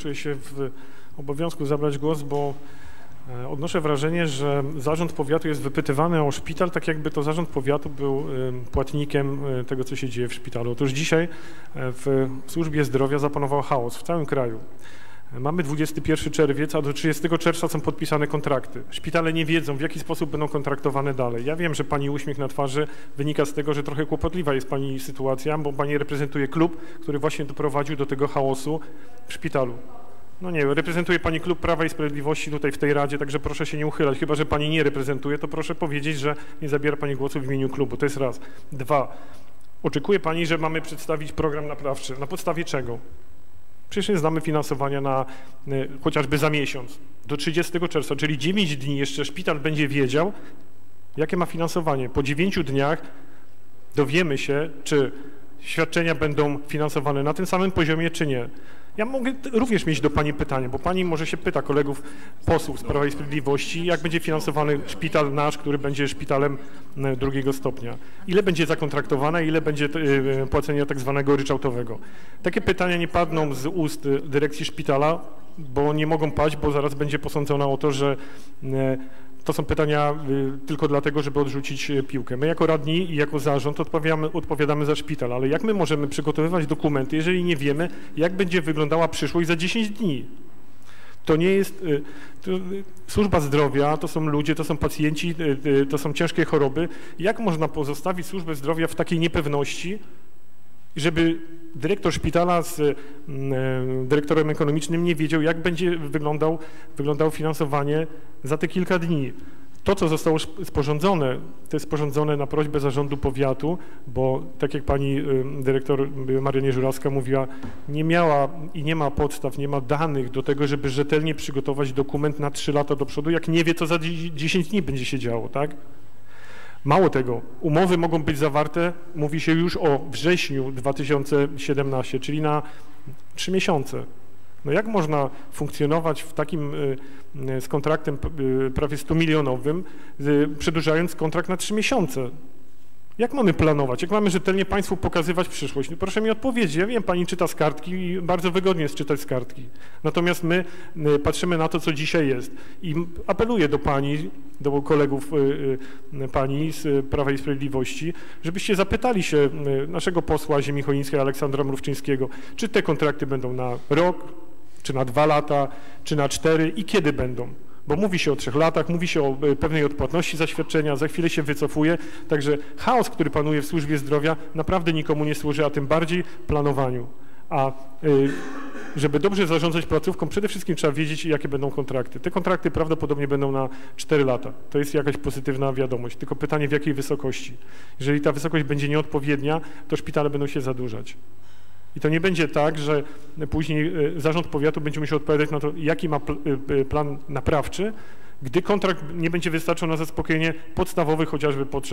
czuję się w obowiązku zabrać głos, bo odnoszę wrażenie, że zarząd powiatu jest wypytywany o szpital, tak jakby to zarząd powiatu był płatnikiem tego, co się dzieje w szpitalu. Otóż dzisiaj w służbie zdrowia zapanował chaos w całym kraju. Mamy 21 czerwiec, a do 30 czerwca są podpisane kontrakty. Szpitale nie wiedzą, w jaki sposób będą kontraktowane dalej. Ja wiem, że pani uśmiech na twarzy wynika z tego, że trochę kłopotliwa jest pani sytuacja, bo pani reprezentuje klub, który właśnie doprowadził do tego chaosu w szpitalu. No nie, reprezentuje pani klub Prawa i Sprawiedliwości tutaj w tej Radzie, także proszę się nie uchylać. Chyba że pani nie reprezentuje, to proszę powiedzieć, że nie zabiera pani głosu w imieniu klubu. To jest raz. Dwa, oczekuje pani, że mamy przedstawić program naprawczy. Na podstawie czego? Przecież nie znamy finansowania chociażby za miesiąc, do 30 czerwca, czyli 9 dni jeszcze szpital będzie wiedział, jakie ma finansowanie. Po 9 dniach dowiemy się, czy świadczenia będą finansowane na tym samym poziomie, czy nie. Ja mogę również mieć do pani pytanie, bo pani może się pyta kolegów posłów z Prawa i Sprawiedliwości, jak będzie finansowany szpital nasz, który będzie szpitalem drugiego stopnia. Ile będzie zakontraktowane, ile będzie płacenia tak zwanego ryczałtowego. Takie pytania nie padną z ust dyrekcji szpitala, bo nie mogą paść, bo zaraz będzie posądzona o to, że to są pytania tylko dlatego, żeby odrzucić piłkę. My jako radni i jako zarząd odpowiadamy za szpital, ale jak my możemy przygotowywać dokumenty, jeżeli nie wiemy, jak będzie wyglądała przyszłość za 10 dni? To nie jest służba zdrowia, to są ludzie, to są pacjenci, to są ciężkie choroby. Jak można pozostawić służbę zdrowia w takiej niepewności, żeby dyrektor szpitala z dyrektorem ekonomicznym nie wiedział, jak będzie wyglądało finansowanie za te kilka dni. To, co zostało sporządzone, to jest sporządzone na prośbę zarządu powiatu, bo tak jak pani dyrektor Maria Nieżurawska mówiła, nie miała i nie ma podstaw, nie ma danych do tego, żeby rzetelnie przygotować dokument na 3 lata do przodu, jak nie wie, co za 10 dni będzie się działo, tak? Mało tego, umowy mogą być zawarte, mówi się już o wrześniu 2017, czyli na 3 miesiące. No jak można funkcjonować w takim z kontraktem prawie 100-milionowym, przedłużając kontrakt na 3 miesiące? Jak mamy planować? Jak mamy rzetelnie państwu pokazywać przyszłość? No proszę mi odpowiedzieć. Ja wiem, pani czyta z kartki i bardzo wygodnie jest czytać z kartki. Natomiast my patrzymy na to, co dzisiaj jest. I apeluję do pani, do kolegów pani z Prawa i Sprawiedliwości, żebyście zapytali się naszego posła ziemi chojnickiej Aleksandra Mrówczyńskiego, czy te kontrakty będą na rok, czy na 2 lata, czy na 4 i kiedy będą. Bo mówi się o 3 latach, mówi się o pewnej odpłatności za świadczenia, za chwilę się wycofuje, także chaos, który panuje w służbie zdrowia, naprawdę nikomu nie służy, a tym bardziej planowaniu. A żeby dobrze zarządzać placówką, przede wszystkim trzeba wiedzieć, jakie będą kontrakty. Te kontrakty prawdopodobnie będą na 4 lata. To jest jakaś pozytywna wiadomość, tylko pytanie, w jakiej wysokości. Jeżeli ta wysokość będzie nieodpowiednia, to szpitale będą się zadłużać. I to nie będzie tak, że później zarząd powiatu będzie musiał odpowiadać na to, jaki ma plan naprawczy, gdy kontrakt nie będzie wystarczał na zaspokojenie podstawowych chociażby potrzeb